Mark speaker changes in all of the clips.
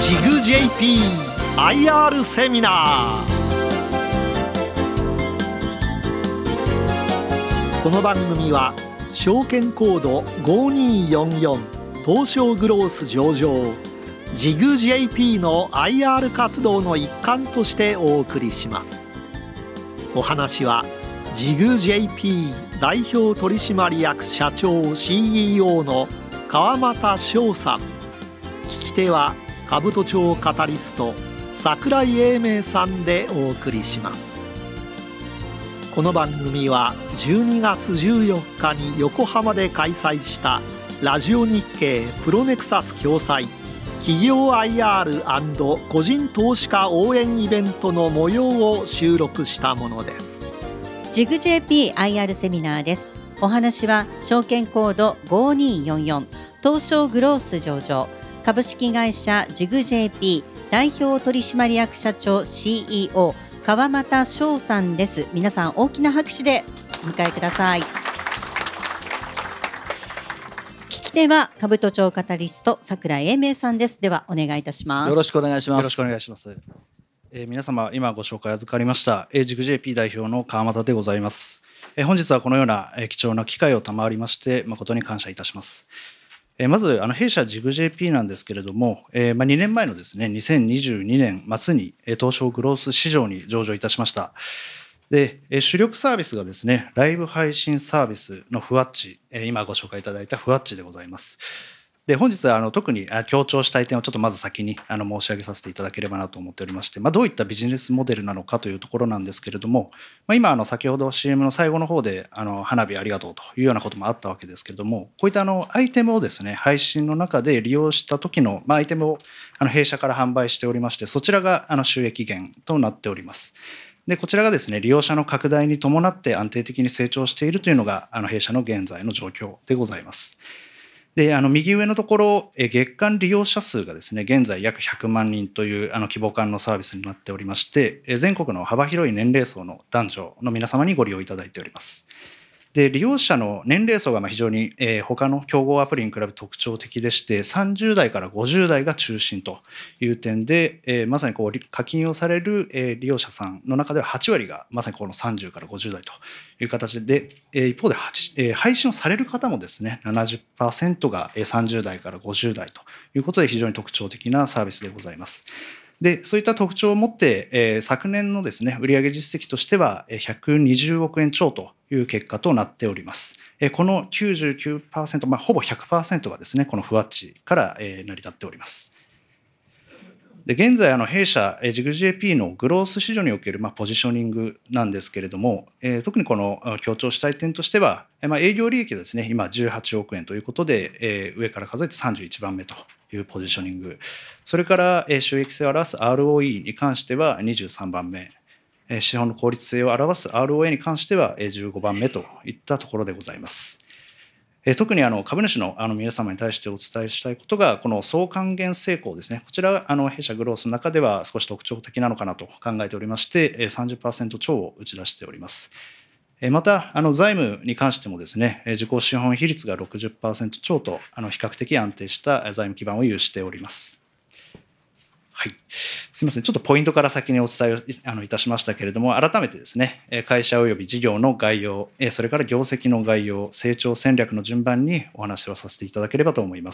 Speaker 1: ジグ JP IR セミナー。この番組は証券コード5244東証グロース上場ジグ JP の IR 活動の一環としてお送りします。お話はジグ JP 代表取締役社長 CEO の川又翔さん。聞き手は兜町カタリスト櫻井英明さんでお送りします。この番組は12月14日に横浜で開催したラジオ日経プロネクサス共催企業 IR& 個人投資家応援イベントの模様を収録したものです。
Speaker 2: ジグ JP IR セミナーです。お話は証券コード5244東証グロース上場株式会社ジグ JP 代表取締役社長 CEO 川又翔さんです。皆さん大きな拍手でお迎えください。聞き手は兜町カタリスト櫻井英明さんです。ではお願いいたします。
Speaker 3: よろしくお願いします。
Speaker 4: よろしくお願いします。皆様今ご紹介預かりましたジグ JP 代表の川又でございます。本日はこのような貴重な機会を賜りまして誠に感謝いたします。まず弊社ジグ JP なんですけれども、2年前のですね2022年末に東証グロース市場に上場いたしました。で主力サービスがですねライブ配信サービスのふわっち、今ご紹介いただいたふわっちでございます。で本日は特に強調したい点をちょっとまず先に申し上げさせていただければなと思っておりまして、どういったビジネスモデルなのかというところなんですけれども、今先ほど CM の最後の方で花火ありがとうというようなこともあったわけですけれども、こういったアイテムをですね配信の中で利用した時のアイテムを弊社から販売しておりまして、そちらが収益源となっております。でこちらがですね利用者の拡大に伴って安定的に成長しているというのが弊社の現在の状況でございます。で右上のところ月間利用者数がですね現在約100万人という規模感のサービスになっておりまして、全国の幅広い年齢層の男女の皆様にご利用いただいております。で利用者の年齢層が非常に他の競合アプリに比べ特徴的でして、30代から50代が中心という点で、まさに課金をされる利用者さんの中では8割がまさにこの30から50代という形で、一方で配信をされる方もですね 70% が30代から50代ということで非常に特徴的なサービスでございます。でそういった特徴を持って、昨年のですね売上実績としては120億円超という結果となっております。この 99%、ほぼ 100% がですねこのふわっちから成り立っております。で現在弊社ジグ JP のグロース市場におけるポジショニングなんですけれども、特にこの強調したい点としては、営業利益がですね今18億円ということで、上から数えて31番目というポジショニング、それから収益性を表す ROE に関しては23番目、資本の効率性を表す ROA に関しては15番目といったところでございます。特に株主の皆様に対してお伝えしたいことがこの総還元成功ですね。こちら弊社グロースの中では少し特徴的なのかなと考えておりまして 30% 超を打ち出しております。また財務に関してもですね自己資本比率が 60% 超と比較的安定した財務基盤を有しております。はい、すみません、ちょっとポイントから先にお伝えいたしましたけれども、改めてですね会社及び事業の概要、それから業績の概要、成長戦略の順番にお話をさせていただければと思います。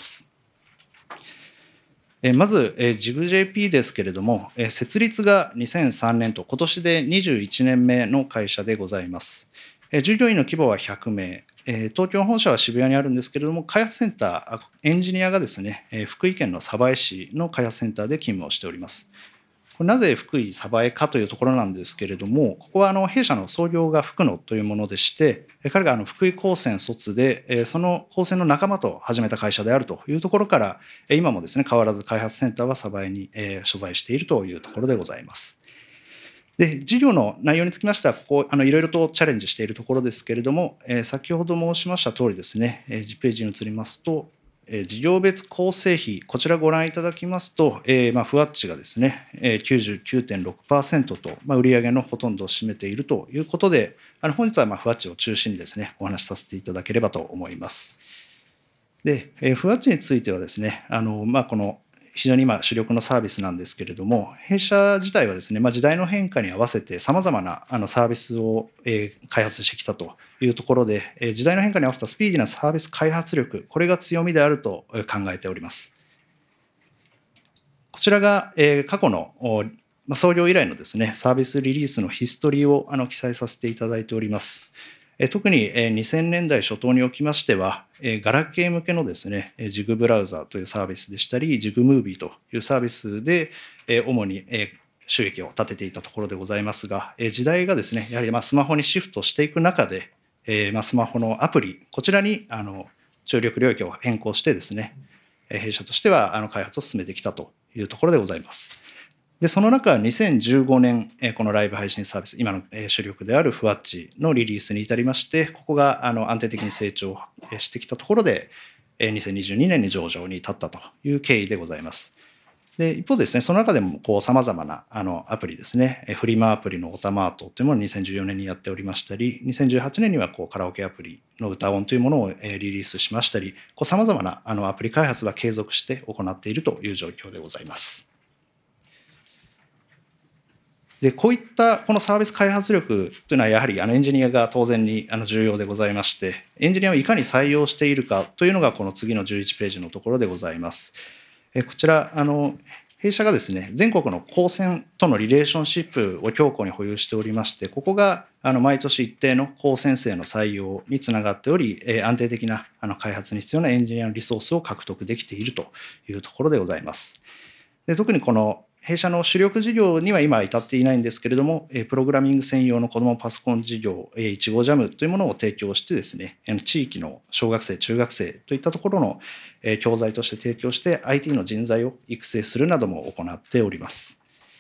Speaker 4: まずジグ JP ですけれども、設立が2003年と今年で21年目の会社でございます。従業員の規模は100名、東京本社は渋谷にあるんですけれども、開発センター、エンジニアがですね福井県の鯖江市の開発センターで勤務をしております。これなぜ福井鯖江かというところなんですけれども、ここは弊社の創業が福野というものでして、彼が福井高専卒でその高専の仲間と始めた会社であるというところから、今もですね変わらず開発センターは鯖江に所在しているというところでございます。で事業の内容につきましては、ここいろいろとチャレンジしているところですけれども、先ほど申しました通りですね、次ページに移りますと、事業別構成比、こちらご覧いただきますと、ふわっちがですね 99.6% と、売上のほとんどを占めているということで、本日はふわっちを中心にですねお話しさせていただければと思います。で、ふわっちについてはですねこの非常に今主力のサービスなんですけれども、弊社自体はですね、時代の変化に合わせてさまざまなサービスを開発してきたというところで、時代の変化に合わせたスピーディーなサービス開発力、これが強みであると考えております。こちらが過去の創業以来のですね、サービスリリースのヒストリーを記載させていただいております。特に2000年代初頭におきましては、ガラケー向けのですね、ジグブラウザーというサービスでしたり、ジグムービーというサービスで主に収益を立てていたところでございますが、時代がですね、やはりスマホにシフトしていく中で、スマホのアプリ、こちらに注力領域を変更してですね、弊社としては開発を進めてきたというところでございます。で、その中、2015年、このライブ配信サービス、今の主力であるふわっちのリリースに至りまして、ここが安定的に成長してきたところで、2022年に上場に至ったという経緯でございます。で、一方ですね、その中でも様々なアプリですね、フリマアプリのオタマートというものを2014年にやっておりましたり、2018年にはカラオケアプリの歌音というものをリリースしましたり、様々なアプリ開発は継続して行っているという状況でございます。で、こういったこのサービス開発力というのはやはりエンジニアが当然に重要でございまして、エンジニアをいかに採用しているかというのがこの次の11ページのところでございます。こちら弊社がですね、全国の高専とのリレーションシップを強固に保有しておりまして、ここが毎年一定の高専生の採用につながっており、安定的な開発に必要なエンジニアのリソースを獲得できているというところでございます。で、特にこの弊社の主力事業には今至っていないんですけれども、プログラミング専用の子どもパソコン事業、1号ジャムというものを提供してですね、地域の小学生、中学生といったところの教材として提供して IT の人材を育成するなども行っております。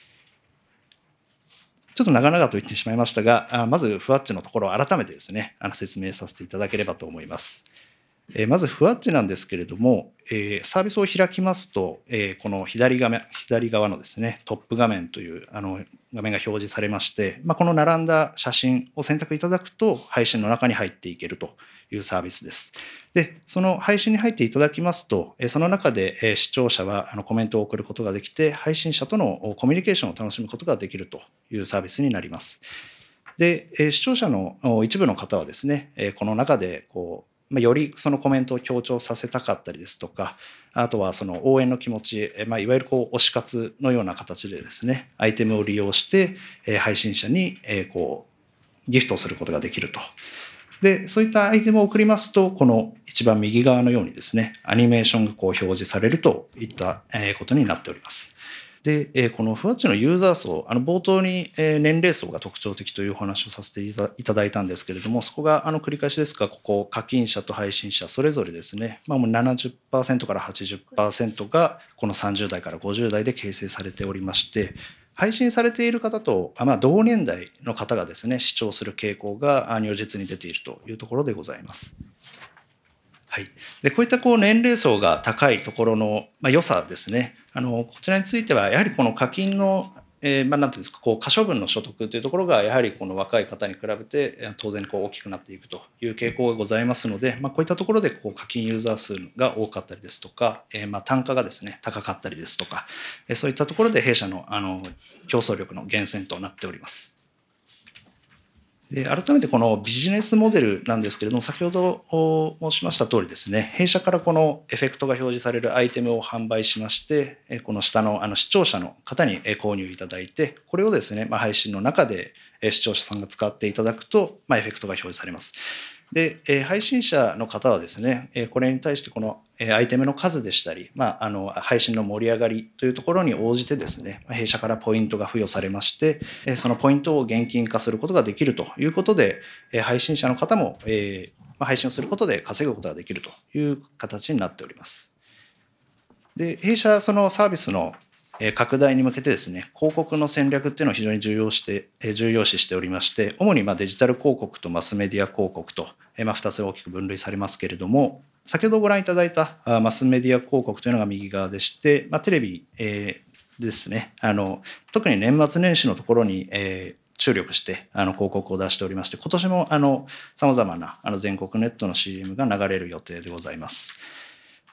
Speaker 4: ちょっと長々と言ってしまいましたが、まずふわっちのところを改めてですね、説明させていただければと思います。まずふわっちなんですけれども、サービスを開きますと、この左側のですね、トップ画面という画面が表示されまして、この並んだ写真を選択いただくと配信の中に入っていけるというサービスです。で、その配信に入っていただきますと、その中で視聴者はコメントを送ることができて、配信者とのコミュニケーションを楽しむことができるというサービスになります。で、視聴者の一部の方はですね、この中でよりそのコメントを強調させたかったりですとか、あとはその応援の気持ち、いわゆる推し活のような形でですね、アイテムを利用して配信者にギフトすることができると。で、そういったアイテムを送りますと、この一番右側のようにですね、アニメーションが表示されるといったことになっております。で、このふわっちのユーザー層、冒頭に年齢層が特徴的というお話をさせていただいたんですけれども、そこが繰り返しですが、ここ課金者と配信者それぞれですね、もう 70% から 80% がこの30代から50代で形成されておりまして、配信されている方と同年代の方がですね、視聴する傾向が如実に出ているというところでございます。はい、でこういった年齢層が高いところの良さですね、こちらについてはやはりこの課金のなんていうんですか、可処分の所得というところがやはりこの若い方に比べて当然大きくなっていくという傾向がございますので、こういったところで課金ユーザー数が多かったりですとか、単価がですね高かったりですとか、そういったところで弊社の競争力の源泉となっております。で改めてこのビジネスモデルなんですけれども、先ほど申しました通りですね、弊社からこのエフェクトが表示されるアイテムを販売しまして、この下の視聴者の方に購入いただいて、これをですね、配信の中で視聴者さんが使っていただくと、エフェクトが表示されます。で、配信者の方はですね、これに対してこのアイテムの数でしたり、配信の盛り上がりというところに応じてですね、弊社からポイントが付与されまして、そのポイントを現金化することができるということで、配信者の方も配信をすることで稼ぐことができるという形になっております。で、弊社そのサービスの拡大に向けてですね、広告の戦略っていうのを非常に重要視しておりまして、主にデジタル広告とマスメディア広告と2つ大きく分類されますけれども、先ほどご覧いただいたマスメディア広告というのが右側でして、テレビですね、特に年末年始のところに注力して広告を出しておりまして、今年もさまざまな全国ネットの CM が流れる予定でございます。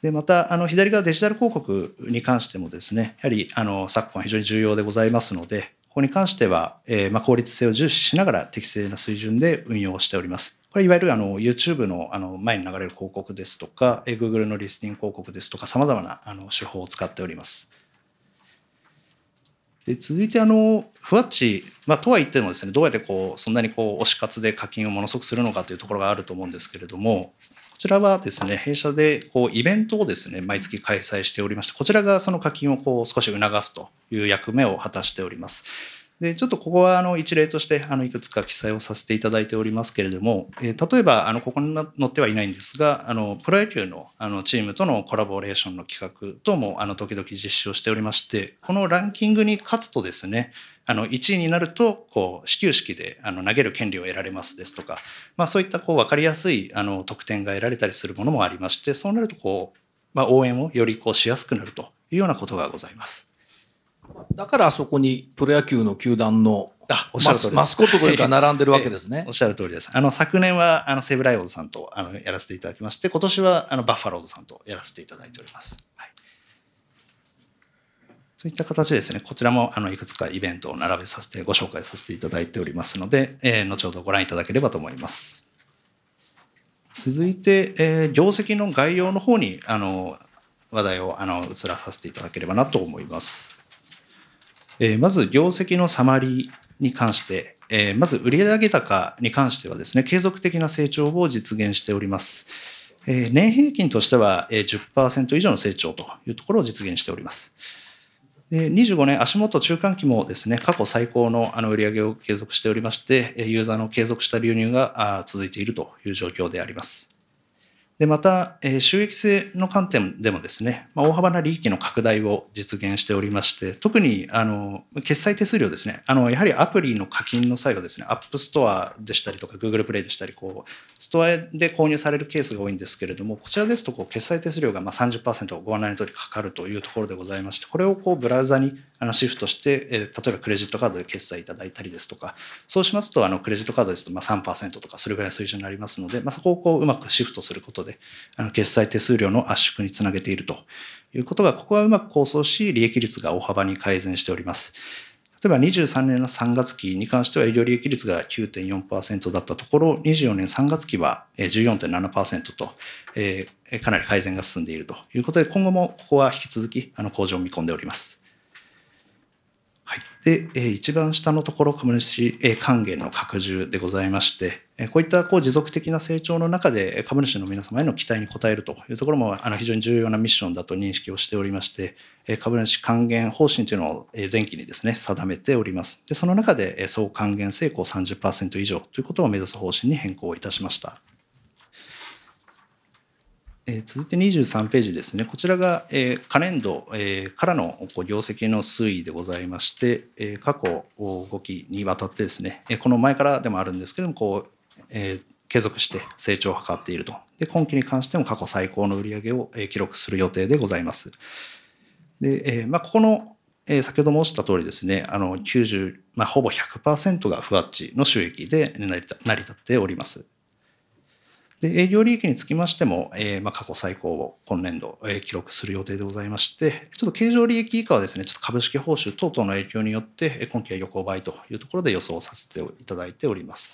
Speaker 4: でまた左側デジタル広告に関してもですね、やはり昨今非常に重要でございますので、ここに関しては、効率性を重視しながら適正な水準で運用しております。これいわゆるYouTube の前に流れる広告ですとか、Google のリスティング広告ですとか、さまざまな手法を使っております。で続いてふわっち、とは言ってもですね、どうやってそんなに推し活で課金をものすごくするのかというところがあると思うんですけれども、こちらはですね、弊社でイベントをですね、毎月開催しておりまして、こちらがその課金を少し促すという役目を果たしております。でちょっとここは一例としていくつか記載をさせていただいておりますけれども、例えばここに載ってはいないんですが、プロ野球のチームとのコラボレーションの企画等も時々実施をしておりまして、このランキングに勝つとですね、1位になると始球式で投げる権利を得られますですとか、そういった分かりやすい得点が得られたりするものもありまして、そうなると応援をよりしやすくなるというようなことがございます。
Speaker 3: だからあそこにプロ野球の球団のマスコットというか並んでるわけですね。
Speaker 4: おっしゃる通りです。昨年は西武ライオンズさんとやらせていただきまして、今年はバッファローズさんとやらせていただいております。はい、そういった形ですね、こちらもいくつかイベントを並べさせてご紹介させていただいておりますので、後ほどご覧いただければと思います。続いて、業績の概要の方に話題を移らさせていただければなと思います。まず業績のサマリーに関して、まず売上高に関してはですね、継続的な成長を実現しております。年平均としては 10% 以上の成長というところを実現しております。25年足元中間期もですね、過去最高の売上を継続しておりまして、ユーザーの継続した流入が続いているという状況であります。でまた、収益性の観点でもですね、大幅な利益の拡大を実現しておりまして、特に決済手数料ですね、やはりアプリの課金の際はですね、アップストアでしたりとか、Google プレイでしたり、ストアで購入されるケースが多いんですけれども、こちらですと決済手数料が 30% ご案内の通りかかるというところでございまして、これをブラウザにシフトして、例えばクレジットカードで決済いただいたりですとか、そうしますとクレジットカードですと 3% とかそれぐらいの水準になりますので、そこをうまくシフトすることで決済手数料の圧縮につなげているということが、ここはうまく構想し、利益率が大幅に改善しております。例えば23年の3月期に関しては営業利益率が 9.4% だったところ、24年3月期は 14.7% と、かなり改善が進んでいるということで、今後もここは引き続き向上を見込んでおります。はい、で一番下のところ、株主還元の拡充でございまして、こういった持続的な成長の中で株主の皆様への期待に応えるというところも非常に重要なミッションだと認識をしておりまして、株主還元方針というのを前期にですね、定めております。でその中で総還元成功 30% 以上ということを目指す方針に変更いたしました。続いて23ページですね。こちらが可年度からの業績の推移でございまして、過去5期にわたってですね、この前からでもあるんですけども、継続して成長を図っていると。で今期に関しても過去最高の売上を記録する予定でございます。でここの先ほど申した通りですね、90、ほぼ 100% がふわっちの収益で成り立っております。で営業利益につきましても、過去最高を今年度記録する予定でございまして、ちょっと経常利益以下はですね、ちょっと株式報酬等々の影響によって今期は横ばいというところで予想させていただいております。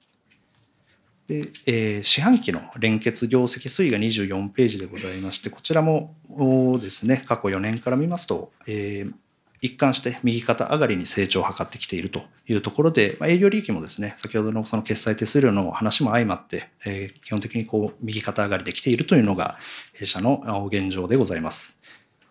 Speaker 4: で四半期の連結業績推移が24ページでございまして、こちらもですね、過去4年から見ますと、一貫して右肩上がりに成長を図ってきているというところで、営業利益もですね、先ほどのその決済手数料の話も相まって、基本的に右肩上がりできているというのが弊社の現状でございます。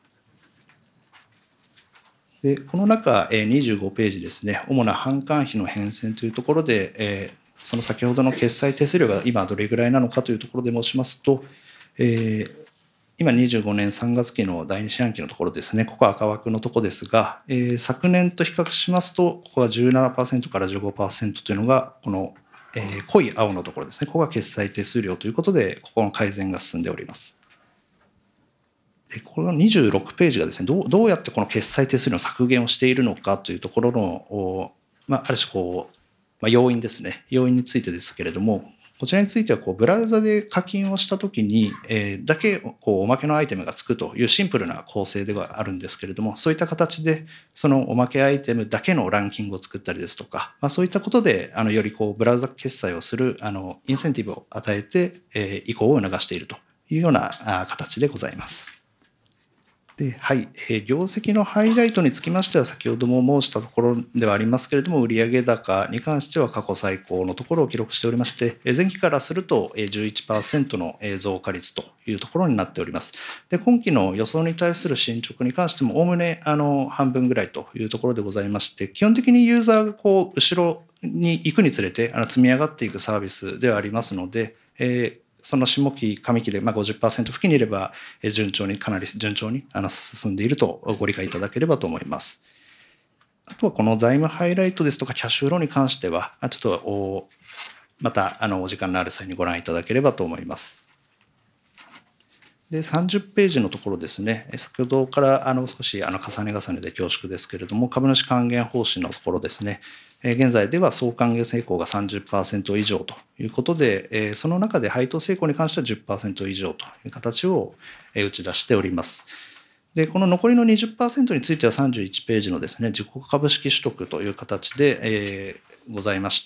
Speaker 4: でこの中、25ページですね、主な販管費の変遷というところで、その先ほどの決済手数料が今どれぐらいなのかというところで申しますと、今25年3月期の第2四半期のところですね、ここは赤枠のところですが、昨年と比較しますと、ここは 17% から 15% というのが、この、濃い青のところですね、ここが決済手数料ということで、ここの改善が進んでおります。でこの26ページがですね、どうやってこの決済手数料の削減をしているのかというところの、ある種要因ですね、要因についてですけれども、 こちらについてはブラウザで課金をしたときに、だけおまけのアイテムがつくというシンプルな構成ではあるんですけれども、そういった形でそのおまけアイテムだけのランキングを作ったりですとか、そういったことでよりブラウザ決済をするインセンティブを与えて、移行を促しているというような形でございます。で、はい、業績のハイライトにつきましては、先ほども申したところではありますけれども、売上高に関しては過去最高のところを記録しておりまして、前期からすると 11% の増加率というところになっております。で、今期の予想に対する進捗に関しても、おおむね半分ぐらいというところでございまして、基本的にユーザーが後ろに行くにつれて積み上がっていくサービスではありますので、その下期、上期で 50% 付近にいれば、かなり順調に進んでいるとご理解いただければと思います。あとはこの財務ハイライトですとかキャッシュフローに関しては、ちょっとまたお時間のある際にご覧いただければと思います。で、30ページのところですね、先ほどから少し重ね重ねで恐縮ですけれども、株主還元方針のところですね、現在では総還元成功が 30% 以上ということで、その中で配当成功に関しては 10% 以上という形を打ち出しております。で、この残りの 20% については31ページのですね、自国株式取得という形で、ございまして、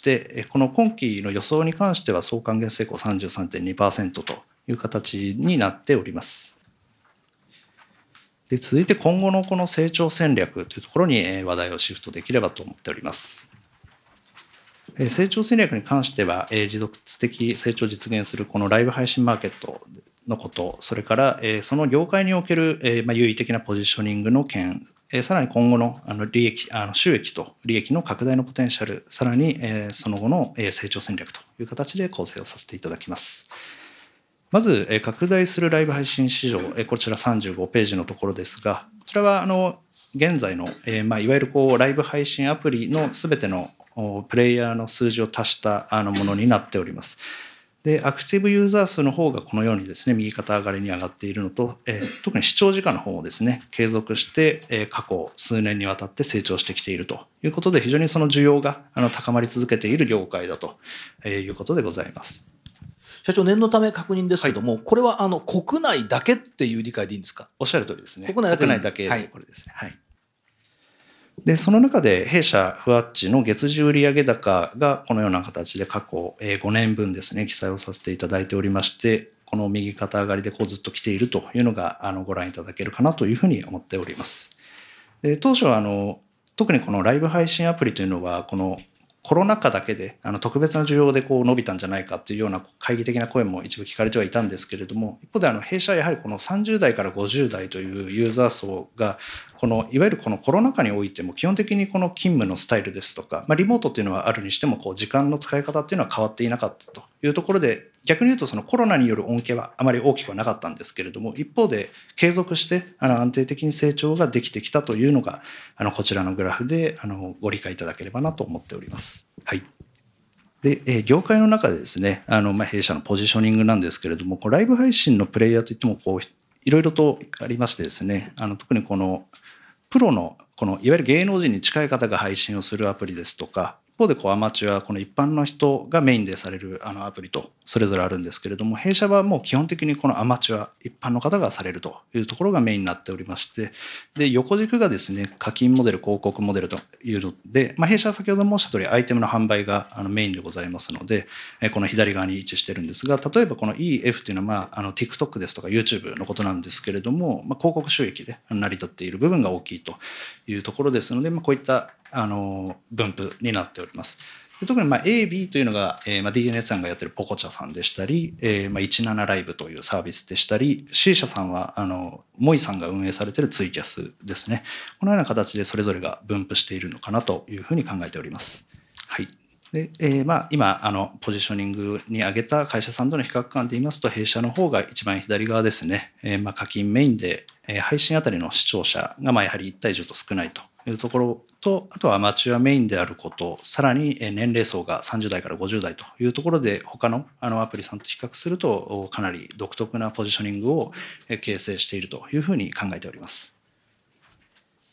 Speaker 4: この今期の予想に関しては総還元成功 33.2% という形になっております。で、続いて今後のこの成長戦略というところに話題をシフトできればと思っております。成長戦略に関しては、持続的成長を実現するこのライブ配信マーケットのこと、それからその業界における優位的なポジショニングの件、さらに今後の収益と利益の拡大のポテンシャル、さらにその後の成長戦略という形で構成をさせていただきます。まず、拡大するライブ配信市場、こちら35ページのところですが、こちらは現在のいわゆるライブ配信アプリのすべてのプレイヤーの数字を足したものになっております。で、アクティブユーザー数の方がこのようにですね、右肩上がりに上がっているのと、特に視聴時間の方もですね、継続して過去数年にわたって成長してきているということで、非常にその需要が高まり続けている業界だということでございます。
Speaker 3: 社長、念のため確認ですけども、これは国内だけっていう理解でいいんですか？
Speaker 4: おっしゃる通りですね。
Speaker 3: 国内だけ
Speaker 4: でこれですね。はい。で、その中で弊社ふわっちの月次売上高がこのような形で過去5年分ですね、記載をさせていただいておりまして、この右肩上がりでずっと来ているというのがご覧いただけるかなというふうに思っております。で、当初は特にこのライブ配信アプリというのは、このコロナ禍だけで特別な需要で伸びたんじゃないかというような懐疑的な声も一部聞かれてはいたんですけれども、一方で弊社はやはりこの30代から50代というユーザー層がいわゆるこのコロナ禍においても基本的にこの勤務のスタイルですとか、リモートっていうのはあるにしても時間の使い方っていうのは変わっていなかったというところで、逆に言うとそのコロナによる恩恵はあまり大きくはなかったんですけれども、一方で継続して安定的に成長ができてきたというのがこちらのグラフでご理解いただければなと思っております。はい。で、業界の中でですね、弊社のポジショニングなんですけれども、ライブ配信のプレイヤーといってもいろいろとありましてですね、特にこのプロのいわゆる芸能人に近い方が配信をするアプリですとか、一方でアマチュア、この一般の人がメインでされるアプリとそれぞれあるんですけれども、弊社はもう基本的にこのアマチュア、一般の方がされるというところがメインになっておりまして、で、横軸がですね、課金モデル、広告モデルというので、弊社は先ほど申した通りアイテムの販売がメインでございますので、この左側に位置してるんですが、例えばこの EF というのは、TikTok ですとか YouTube のことなんですけれども、広告収益で成り立っている部分が大きいというところですので、こういった分布になっております。で、特にAB というのが、DNS さんがやってるポコチャさんでしたり、17ライブというサービスでしたり、C 社さんはモイさんが運営されているツイキャスですね。このような形でそれぞれが分布しているのかなというふうに考えております。はい。で、今ポジショニングに挙げた会社さんとの比較感で言いますと、弊社の方が一番左側ですね、課金メインで配信あたりの視聴者がやはり1対10と少ないというところと、あとはアマチュアメインであること、さらに年齢層が30代から50代というところで、他のアプリさんと比較するとかなり独特なポジショニングを形成しているというふうに考えております。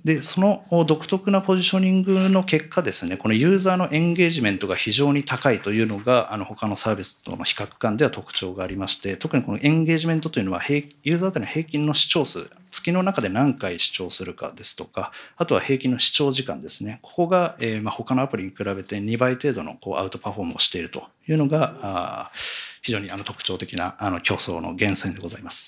Speaker 4: で、その独特なポジショニングの結果ですね、このユーザーのエンゲージメントが非常に高いというのが、他のサービスとの比較感では特徴がありまして、特にこのエンゲージメントというのは、ユーザーというのは平均の視聴数、月の中で何回視聴するかですとか、あとは平均の視聴時間ですね。ここが、他のアプリに比べて2倍程度のアウトパフォームをしているというのが、非常に特徴的な競争の源泉でございます。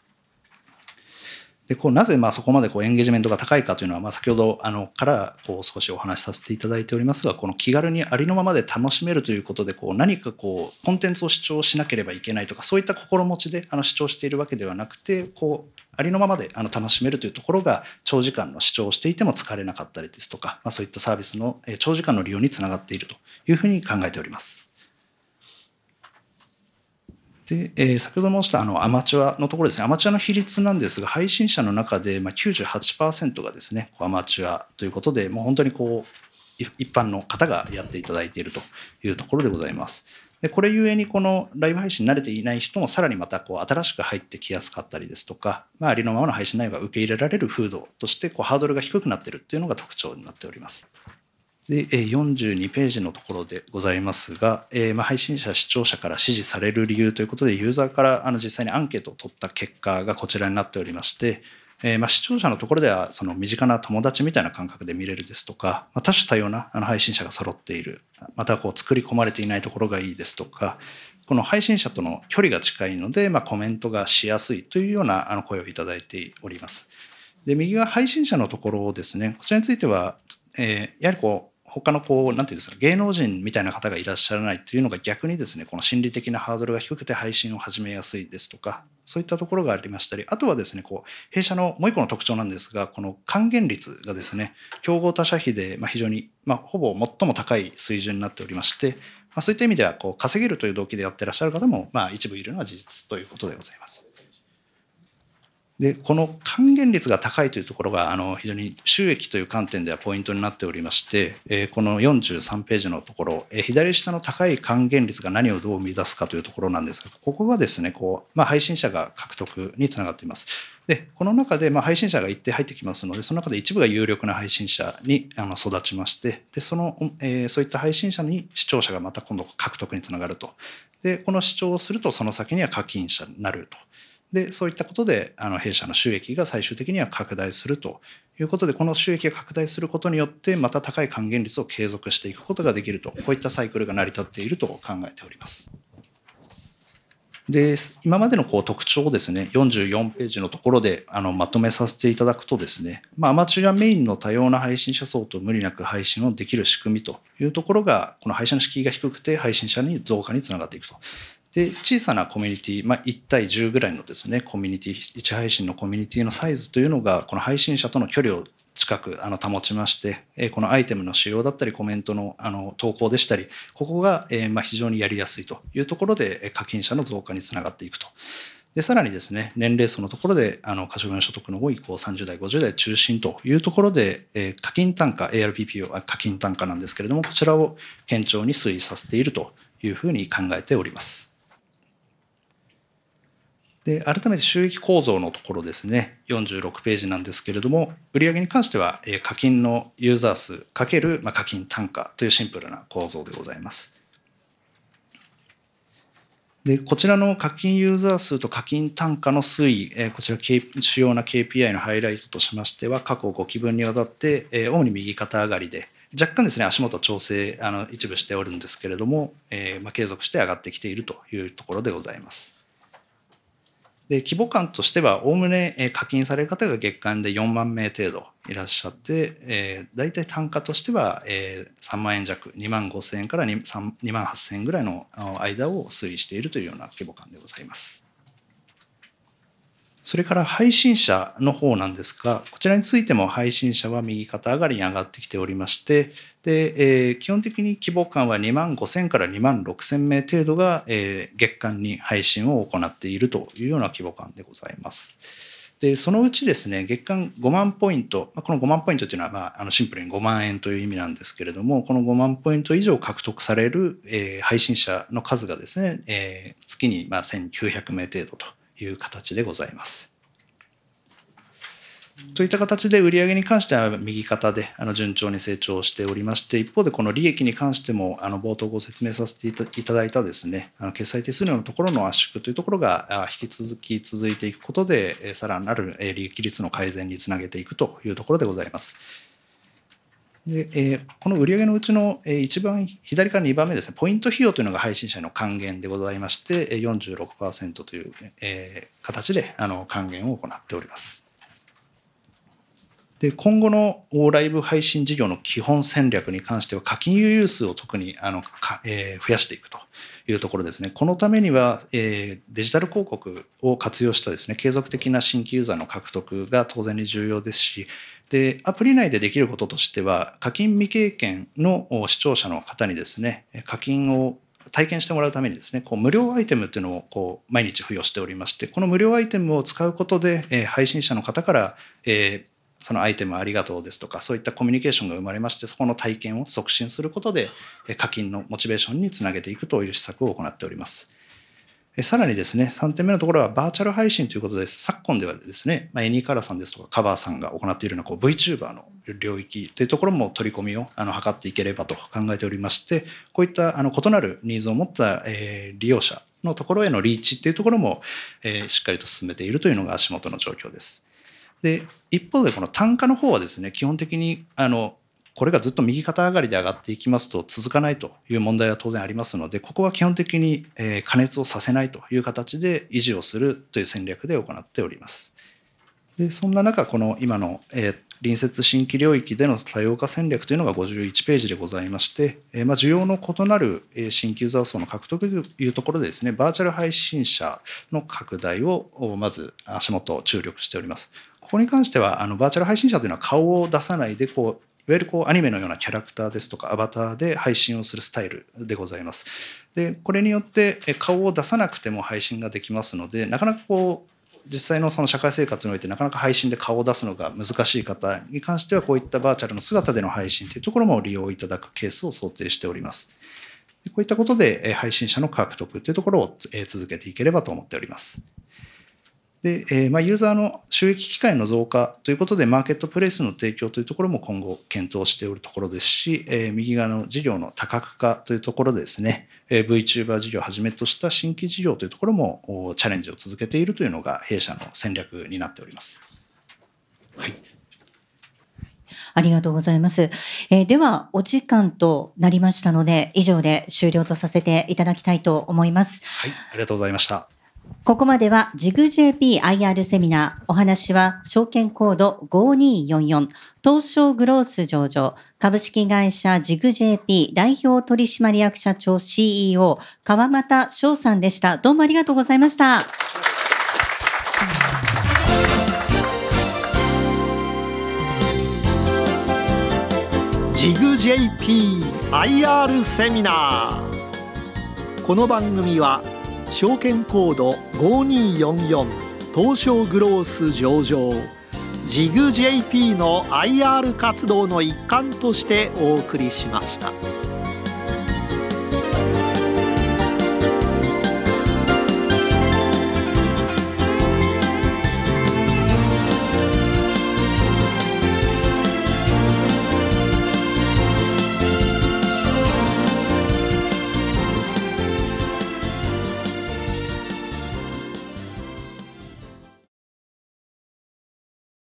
Speaker 4: でなぜそこまでエンゲージメントが高いかというのは、先ほどから少しお話しさせていただいておりますが、この気軽にありのままで楽しめるということで、何かコンテンツを視聴しなければいけないとか、そういった心持ちで視聴しているわけではなくて、ありのままで楽しめるというところが、長時間の視聴をしていても疲れなかったりですとか、そういったサービスの長時間の利用につながっているというふうに考えております。で、先ほど申したアマチュアのところですね、アマチュアの比率なんですが、配信者の中で98% がですね、アマチュアということで、もう本当に一般の方がやっていただいているというところでございます。でこれゆえに、このライブ配信に慣れていない人もさらにまた新しく入ってきやすかったりですとか、ありのままの配信内容が受け入れられる風土としてハードルが低くなっているというのが特徴になっております。で42ページのところでございますが、配信者、視聴者から支持される理由ということで、ユーザーから実際にアンケートを取った結果がこちらになっておりまして、視聴者のところではその身近な友達みたいな感覚で見れるですとか、多種多様な配信者が揃っている、また作り込まれていないところがいいですとか、この配信者との距離が近いので、コメントがしやすいというような声をいただいております。で右が配信者のところですね、こちらについては、やはり他のなんていうんですか、芸能人みたいな方がいらっしゃらないというのが逆にですね、この心理的なハードルが低くて配信を始めやすいですとか、そういったところがありましたり、あとはですね、弊社のもう一個の特徴なんですが、この還元率がですね、競合他社比で非常に、ほぼ最も高い水準になっておりまして、そういった意味では稼げるという動機でやってらっしゃる方も一部いるのは事実ということでございます。でこの還元率が高いというところが非常に収益という観点ではポイントになっておりまして、この43ページのところ、左下の高い還元率が何をどう生み出すかというところなんですが、ここがですね配信者が獲得につながっています。でこの中で配信者が一定入ってきますので、その中で一部が有力な配信者に育ちまして、でそういった配信者に視聴者がまた今度獲得につながると。でこの視聴をするとその先には課金者になると。でそういったことで弊社の収益が最終的には拡大するということで、この収益が拡大することによってまた高い還元率を継続していくことができると、こういったサイクルが成り立っていると考えております。で今までの特徴をですね、44ページのところでまとめさせていただくとですね、アマチュアメインの多様な配信者層と無理なく配信をできる仕組みというところが、この配信の敷居が低くて配信者に増加につながっていくと。で小さなコミュニティ、1対10ぐらいのですねコミュニティ、1配信のコミュニティのサイズというのが、この配信者との距離を近く保ちまして、このアイテムの使用だったりコメントの投稿でしたり、ここが非常にやりやすいというところで課金者の増加につながっていくと。でさらにですね、年齢層のところで可処分所得の多い30代50代中心というところで、課金単価 ARPP は課金単価なんですけれども、こちらを堅調に推移させているというふうに考えております。で改めて収益構造のところですね、46ページなんですけれども、売上に関しては課金のユーザー数×課金単価というシンプルな構造でございます。でこちらの課金ユーザー数と課金単価の推移、こちら主要な KPI のハイライトとしましては、過去5期分にわたって主に右肩上がりで、若干ですね足元調整一部しておるんですけれども、継続して上がってきているというところでございます。で規模感としては、おおむね課金される方が月間で4万名程度いらっしゃって、大体単価としては3万円弱、2万5千円から2万8千円ぐらいの間を推移しているというような規模感でございます。それから配信者の方なんですが、こちらについても配信者は右肩上がりに上がってきておりまして、で基本的に規模感は2万5千から2万6千名程度が月間に配信を行っているというような規模感でございます。でそのうちですね、月間5万ポイント、この5万ポイントというのはシンプルに5万円という意味なんですけれども、この5万ポイント以上獲得される配信者の数がですね、月に1900名程度という形でございます。 といった形で売上に関しては右肩で順調に成長しておりまして、一方でこの利益に関しても冒頭ご説明させていただいたですね、決済手数料のところの圧縮というところが引き続き続いていくことで、さらなる利益率の改善につなげていくというところでございます。でこの売上のうちの一番左から2番目ですね、ポイント費用というのが配信者への還元でございまして、46% という形で還元を行っております。で今後のライブ配信事業の基本戦略に関しては、課金有数を特に増やしていくというところですね。このためにはデジタル広告を活用したですね、継続的な新規ユーザーの獲得が当然に重要ですし、でアプリ内でできることとしては、課金未経験の視聴者の方にですね、課金を体験してもらうためにですね、無料アイテムというのを毎日付与しておりまして、この無料アイテムを使うことで配信者の方からそのアイテムありがとうですとか、そういったコミュニケーションが生まれまして、そこの体験を促進することで課金のモチベーションにつなげていくという施策を行っております。さらにですね、3点目のところはバーチャル配信ということで、昨今ではですね、エニーカラーさんですとかカバーさんが行っているようなVTuber の領域というところも取り込みを図っていければと考えておりまして、こういった異なるニーズを持った利用者のところへのリーチというところもしっかりと進めているというのが足元の状況です。で一方でこの単価の方はですね、基本的にこれがずっと右肩上がりで上がっていきますと続かないという問題は当然ありますので、ここは基本的に加熱をさせないという形で維持をするという戦略で行っております。でそんな中、この今の隣接新規領域での多様化戦略というのが51ページでございまして、需要の異なる新規ユーザー層の獲得というところでですね、バーチャル配信者の拡大をまず足元注力しております。ここに関してはバーチャル配信者というのは顔を出さないでいわゆるアニメのようなキャラクターですとかアバターで配信をするスタイルでございます。でこれによって顔を出さなくても配信ができますので、なかなか実際のその社会生活においてなかなか配信で顔を出すのが難しい方に関しては、こういったバーチャルの姿での配信というところも利用いただくケースを想定しております。こういったことで配信者の獲得というところを続けていければと思っております。でユーザーの収益機会の増加ということで、マーケットプレイスの提供というところも今後検討しておるところですし、右側の事業の多角化というところでですね、VTuber 事業をはじめとした新規事業というところもチャレンジを続けているというのが弊社の戦略になっております。はい、
Speaker 2: ありがとうございます。ではお時間となりましたので、以上で終了とさせていただきたいと思います。
Speaker 4: はい、ありがとうございました。
Speaker 2: ここまではジグ JPIR セミナー、お話は証券コード5244東証グロース上場株式会社ジグ JP 代表取締役社長 CEO 川又翔さんでした。どうもありがとうございました。
Speaker 1: ジグ JPIR セミナー。この番組は証券コード5244東証グロース上場ジグ JP の IR 活動の一環としてお送りしました。